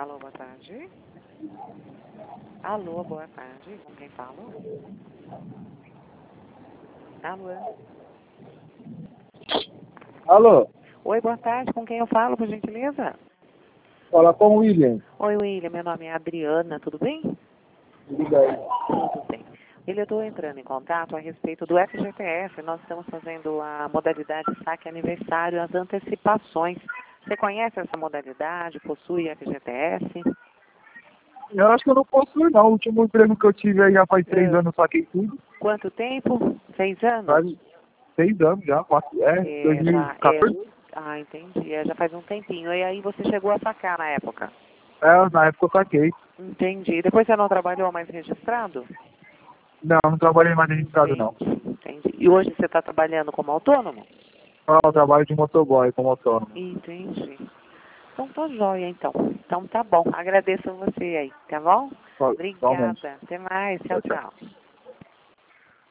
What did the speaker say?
Alô, boa tarde. Alô, boa tarde. Com quem falo? Alô. Alô, Oi, boa tarde. Com quem eu falo, por gentileza? fala com o William. Oi, William. Meu nome é Adriana. Tudo bem? Liga aí. Tudo bem. William, eu estou entrando em contato a respeito do FGTS. Nós estamos fazendo a modalidade saque aniversário, as antecipações. Você conhece essa modalidade? Possui FGTS? Eu acho que eu não posso ir, não. O último emprego que eu tive aí já faz 3 anos, saquei tudo. Quanto tempo? 6 anos? Faz 6 anos já, 2014. Ah, entendi. Já faz um tempinho. E aí você chegou a sacar na época? Na época eu saquei. Entendi. Depois você não trabalhou mais registrado? Não trabalhei mais registrado, não. Entendi. E hoje você está trabalhando como autônomo? Eu trabalho de motoboy como autônomo. Entendi. Então tá jóia, então. Então tá bom. Agradeço a você aí, tá bom? Somente. Obrigada. Até mais. Tchau, Tchau, tchau. tchau.